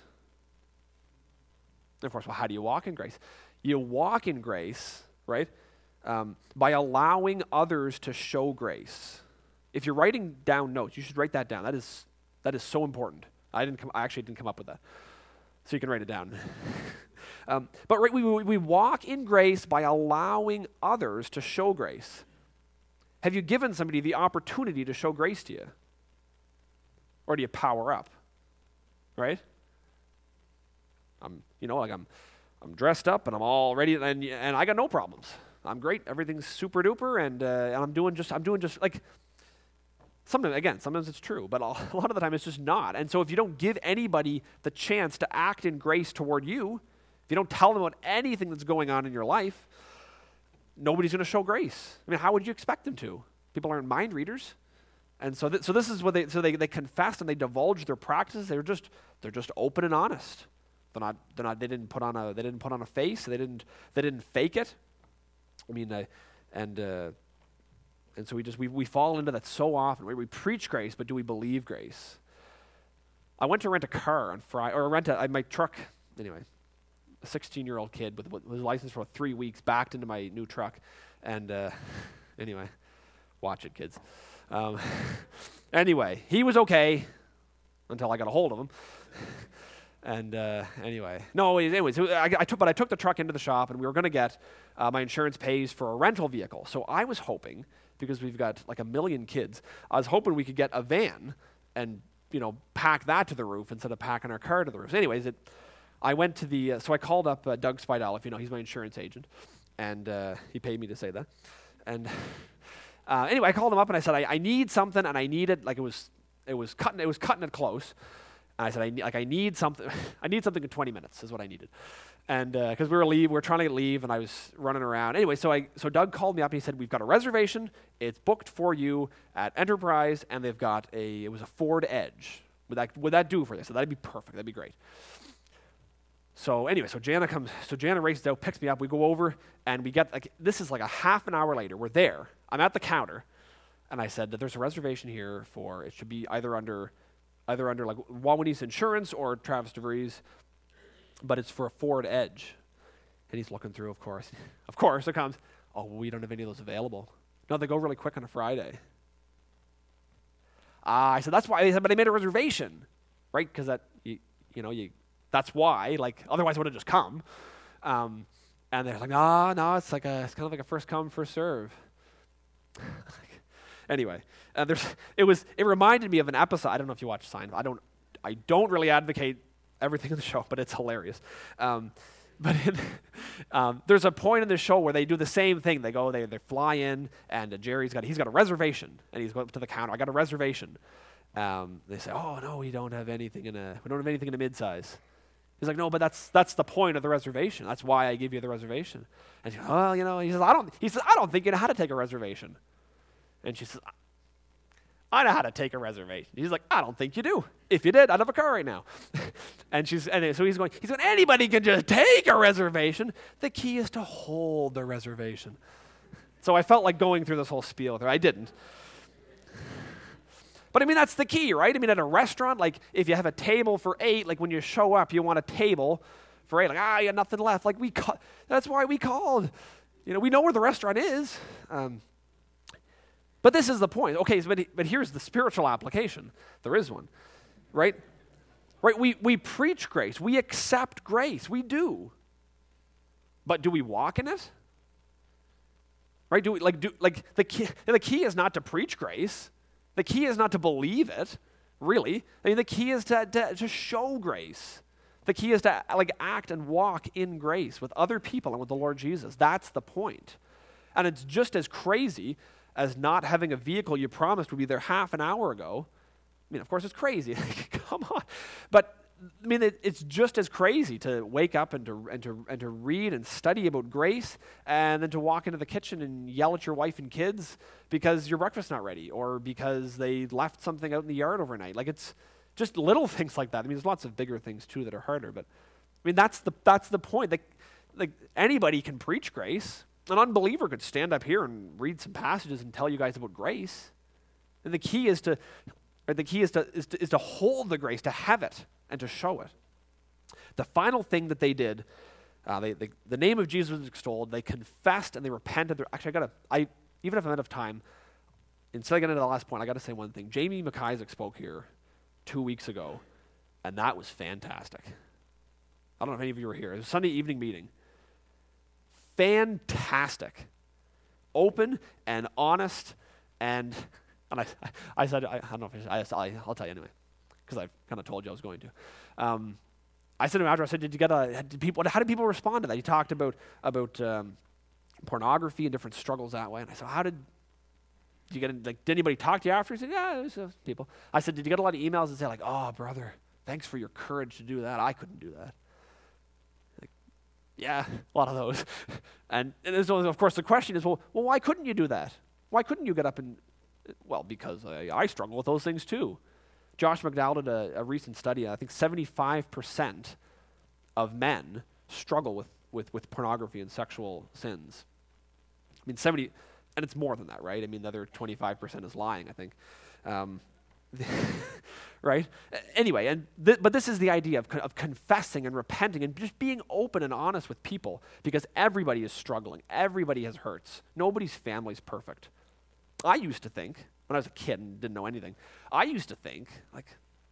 And of course, well, how do you walk in grace? You walk in grace, right? Um, by allowing others to show grace. If you're writing down notes, you should write that down. That is that is so important. I didn't come, I actually didn't come up with that, so you can write it down. Um, but right, we, we walk in grace by allowing others to show grace. Have you given somebody the opportunity to show grace to you? Or do you power up? Right? I'm, you know, like I'm, I'm dressed up and I'm all ready, and and I got no problems. I'm great. Everything's super duper, and uh, and I'm doing just, I'm doing just like. Sometimes, again, sometimes it's true, but a lot of the time it's just not. And so if you don't give anybody the chance to act in grace toward you, if you don't tell them about anything that's going on in your life, nobody's going to show grace. I mean, how would you expect them to? People aren't mind readers. And so th- so this is what they so they, they confess and they divulge their practices. They're just they're just open and honest. They're not they're not they didn't put on a they didn't put on a face. They didn't they didn't fake it. I mean, uh, and uh, and so we just we we fall into that so often. We, we preach grace, but do we believe grace? I went to rent a car on Friday, or rent a, my truck anyway. A sixteen-year-old kid with, with his license for three weeks backed into my new truck, and uh, anyway, watch it, kids. Um, anyway, he was okay until I got a hold of him. And uh, anyway, no, anyways, I, I took, but I took the truck into the shop, and we were going to get uh, my insurance pays for a rental vehicle. So I was hoping, because we've got like a million kids, I was hoping we could get a van and you know pack that to the roof instead of packing our car to the roof. So anyways, it. I went to the, uh, so I called up uh, Doug Spidell, if you know, he's my insurance agent, and uh, he paid me to say that. And uh, anyway, I called him up and I said, I, I need something, and I need it, like it was, it was cutting, it was cutting it close. And I said, I ne- like I need something, I need something in twenty minutes is what I needed. And because uh, we were leave, we were trying to leave, and I was running around. Anyway, so I, so Doug called me up and he said, we've got a reservation, it's booked for you at Enterprise, and they've got a, it was a Ford Edge. Would that, would that do for you? So that'd be perfect, that'd be great. So anyway, so Jana comes, so Jana races out, picks me up, we go over, and we get, like, this is like a half an hour later, we're there, I'm at the counter, and I said that there's a reservation here for, it should be either under, either under like Wawanese Insurance or Travis DeVries, but it's for a Ford Edge. And he's looking through, of course. Of course, it comes, oh, well, we don't have any of those available. No, they go really quick on a Friday. Ah, I said, that's why, I said, but I made a reservation, right? Because that, you, you know, you, that's why, like, otherwise I would have just come. Um, and they're like, no, no, it's like a, it's kind of like a first come, first serve. Anyway, uh, there's, it was, it reminded me of an episode. I don't know if you watch Seinfeld. I don't, I don't really advocate everything in the show, but it's hilarious. Um, but in, um, there's a point in the show where they do the same thing. They go, they they fly in, and uh, Jerry's got, he's got a reservation, and he's going up to the counter. I got a reservation. Um, they say, oh no, we don't have anything in a, we don't have anything in a midsize. He's like, no, but that's that's the point of the reservation. That's why I give you the reservation. And she goes, well, you know, he says, I don't. He says, I don't think you know how to take a reservation. And she says, I know how to take a reservation. He's like, I don't think you do. If you did, I'd have a car right now. and she's and so he's going. He's going. Anybody can just take a reservation. The key is to hold the reservation. So I felt like going through this whole spiel with her. I didn't. But I mean, that's the key, right? I mean, at a restaurant, like if you have a table for eight, like when you show up, you want a table for eight. Like, ah, you got nothing left. Like we, ca- that's why we called. You know, we know where the restaurant is. Um, But this is the point. Okay, so but, but here's the spiritual application. There is one, right? Right, we, we preach grace. We accept grace. We do. But do we walk in it? Right? Do we, like, do, like the, key, the key is not to preach grace. The key is not to believe it, really. I mean, the key is to, to, to show grace. The key is to like act and walk in grace with other people and with the Lord Jesus. That's the point. And it's just as crazy as not having a vehicle you promised would be there half an hour ago. I mean, of course, it's crazy. Come on. But, I mean, it, it's just as crazy to wake up and to, and, to, and to read and study about grace and then to walk into the kitchen and yell at your wife and kids because your breakfast's not ready or because they left something out in the yard overnight. Like, it's just little things like that. I mean, there's lots of bigger things, too, that are harder. But, I mean, that's the, that's the point. Like, like, anybody can preach grace. An unbeliever could stand up here and read some passages and tell you guys about grace. And the key is to... Right, the key is to, is, to, is to hold the grace, to have it, and to show it. The final thing that they did, uh, they, they, the name of Jesus was extolled, they confessed and they repented. Their, actually, I gotta, I, even if I'm out of time, instead of getting to the last point, I got to say one thing. Jamie McIsaac spoke here two weeks ago, and that was fantastic. I don't know if any of you were here. It was a Sunday evening meeting. Fantastic. Open and honest and... And I, I said, I, I don't know if I, I, I'll tell you anyway, because I've kind of told you I was going to. Um, I said to him after, I said, did you get a, did people, how did people respond to that? He talked about, about um, pornography and different struggles that way. And I said, how did, did you get, like, did anybody talk to you after? He said, yeah, it was uh, people. I said, did you get a lot of emails that say like, oh, brother, thanks for your courage to do that. I couldn't do that. Like, yeah, a lot of those. and, and so, of course, the question is, well, well, why couldn't you do that? Why couldn't you get up and, well, because I, I struggle with those things too. Josh McDowell did a, a recent study. I think seventy-five percent of men struggle with, with, with pornography and sexual sins. I mean, seventy, and it's more than that, right? I mean, the other twenty-five percent is lying, I think. Um, right? Anyway, and th- but this is the idea of, co- of confessing and repenting and just being open and honest with people because everybody is struggling. Everybody has hurts. Nobody's family's perfect. I used to think, when I was a kid and didn't know anything, I used to think, like,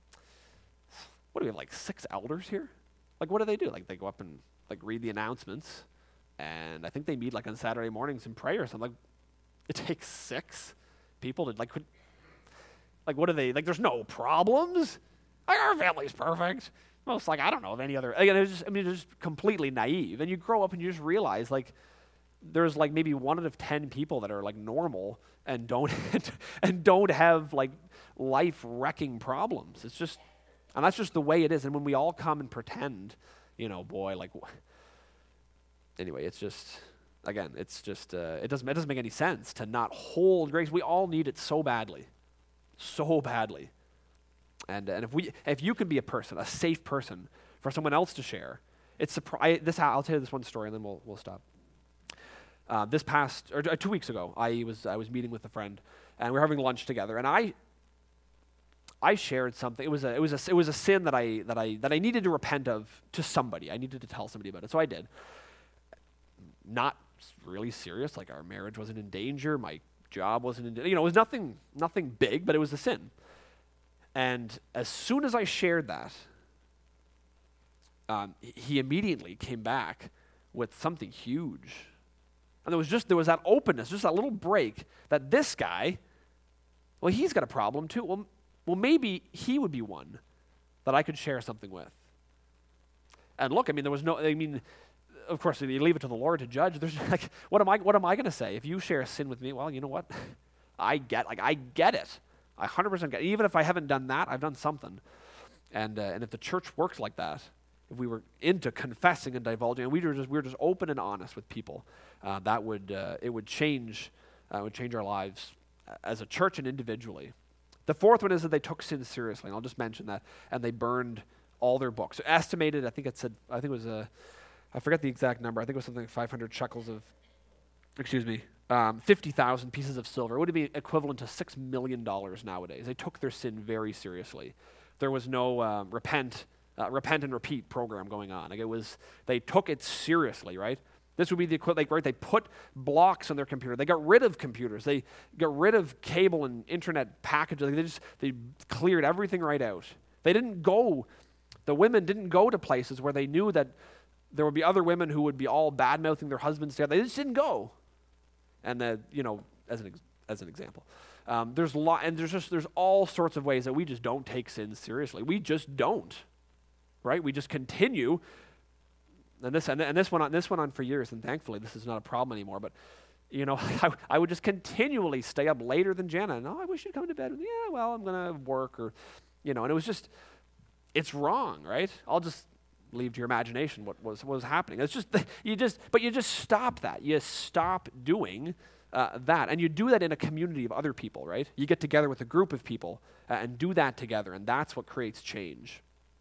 what do we have, like six elders here? Like, what do they do? Like, they go up and, like, read the announcements, and I think they meet, like, on Saturday mornings in prayer or something. Like, it takes six people to, like, could, like, what do they, like, there's no problems? Like, our family's perfect. Well, it's like, I don't know of any other, again, it was just, I mean, it's just completely naive. And you grow up and you just realize, like, there's like maybe one out of ten people that are like normal and don't and don't have like life-wrecking problems. It's just, and that's just the way it is. And when we all come and pretend, you know, boy, like, anyway, it's just, again, it's just, uh, it doesn't it doesn't make any sense to not hold grace. We all need it so badly, so badly. And and if we if you can be a person, a safe person for someone else to share, it's surpri- this. I'll tell you this one story, and then we'll we'll stop. Uh, this past, or uh, two weeks ago, I was I was meeting with a friend, and we were having lunch together, and I I shared something. It was a it was a it was a sin that I that I that I needed to repent of to somebody. I needed to tell somebody about it, so I did. Not really serious, like our marriage wasn't in danger, my job wasn't in, you know, it was nothing nothing big, but it was a sin. And as soon as I shared that, um, he immediately came back with something huge. And there was just, there was that openness, just that little break that this guy, well, he's got a problem too. Well, well, maybe he would be one that I could share something with. And look, I mean, there was no, I mean, of course, you leave it to the Lord to judge. There's like, what am I, what am I going to say? If you share a sin with me, well, you know what? I get, like, I get it. I one hundred percent get it. Even if I haven't done that, I've done something. And uh, and if the church works like that, if we were into confessing and divulging, and we were just we were just open and honest with people, uh, that would uh, it would change uh, would change our lives as a church and individually. The fourth one is that they took sin seriously. And I'll just mention that, and they burned all their books. So estimated, I think it said, I think it was a, I forget the exact number. I think it was something like five hundred shekels of, excuse me, um, fifty thousand pieces of silver. It would be equivalent to six million dollars nowadays. They took their sin very seriously. There was no um, repent. Uh, repent and repeat program going on. Like it was, they took it seriously, right? This would be the equivalent, like, right? They put blocks on their computer. They got rid of computers. They got rid of cable and internet packages. They just they cleared everything right out. They didn't go. The women didn't go to places where they knew that there would be other women who would be all bad mouthing their husbands together. They just didn't go. And the you know, as an ex- as an example, um, there's lot and there's just there's all sorts of ways that we just don't take sin seriously. We just don't, right? We just continue. And this and, and this went on this went on for years, and thankfully this is not a problem anymore. But you know, I, I would just continually stay up later than Jana. And oh, I wish you'd come to bed. Yeah, well, I'm gonna work, or you know, and it was just, it's wrong, right? I'll just leave to your imagination what was what was happening. It's just you just, but you just stop that. You stop doing uh, that, and you do that in a community of other people, right? You get together with a group of people uh, and do that together, and that's what creates change.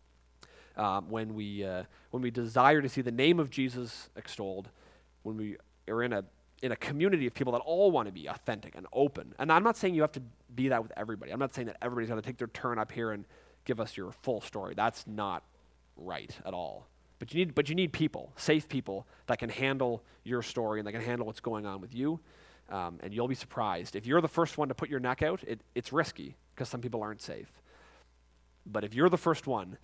Um, when we uh, when we desire to see the name of Jesus extolled, when we are in a in a community of people that all want to be authentic and open. And I'm not saying you have to be that with everybody. I'm not saying that everybody's got to take their turn up here and give us your full story. That's not right at all. But you need but you need people, safe people that can handle your story and that can handle what's going on with you. Um, and you'll be surprised. If you're the first one to put your neck out, it, it's risky because some people aren't safe. But if you're the first one,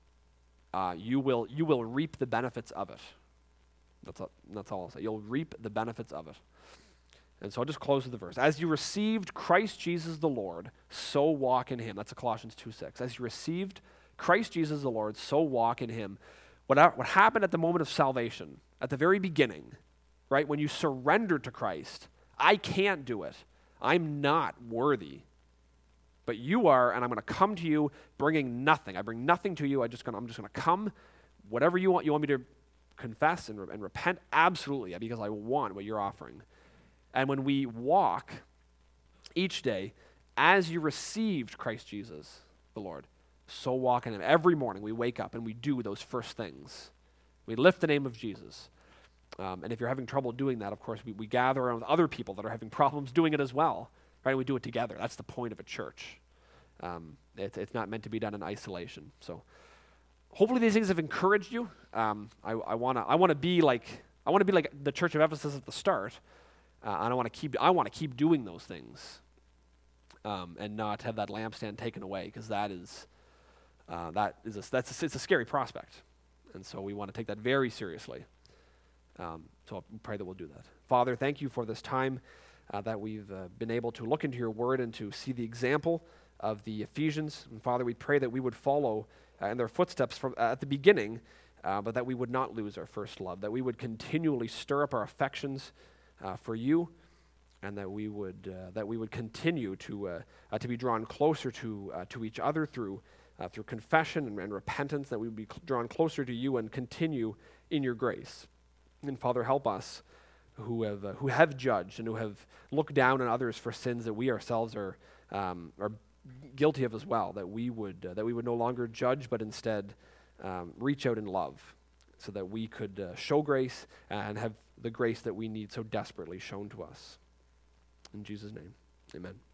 Uh, you will you will reap the benefits of it. That's all, that's all I'll say. You'll reap the benefits of it. And so I'll just close with the verse. As you received Christ Jesus the Lord, so walk in him. That's Colossians two six. As you received Christ Jesus the Lord, so walk in him. What, what happened at the moment of salvation, at the very beginning, right, when you surrendered to Christ, I can't do it. I'm not worthy. But you are, and I'm going to come to you bringing nothing. I bring nothing to you. I just gonna, I'm just going to come, whatever you want. You want me to confess and, re- and repent? Absolutely, because I want what you're offering. And when we walk each day, as you received Christ Jesus, the Lord, so walk in him. Every morning we wake up and we do those first things. We lift the name of Jesus. Um, and if you're having trouble doing that, of course, we, we gather around with other people that are having problems doing it as well. Right, we do it together. That's the point of a church. Um, it's, it's not meant to be done in isolation. So, hopefully, these things have encouraged you. Um, I, I wanna, I wanna be like, I wanna be like the Church of Ephesus at the start, uh, and I wanna keep, I wanna keep doing those things, um, and not have that lampstand taken away, because that is, uh, that is, a, that's, a, it's a scary prospect, and so we want to take that very seriously. Um, so, I pray that we'll do that. Father, thank you for this time. Uh, that we've uh, been able to look into your word and to see the example of the Ephesians. And Father, we pray that we would follow uh, in their footsteps from uh, at the beginning, uh, but that we would not lose our first love, that we would continually stir up our affections uh, for you, and that we would uh, that we would continue to uh, uh, to be drawn closer to uh, to each other through uh, through confession and, and repentance, that we would be cl- drawn closer to you and continue in your grace. And Father, help us who have uh, who have judged and who have looked down on others for sins that we ourselves are um, are guilty of as well, that we would uh, that we would no longer judge, but instead um, reach out in love, so that we could uh, show grace and have the grace that we need so desperately shown to us. In Jesus' name, amen.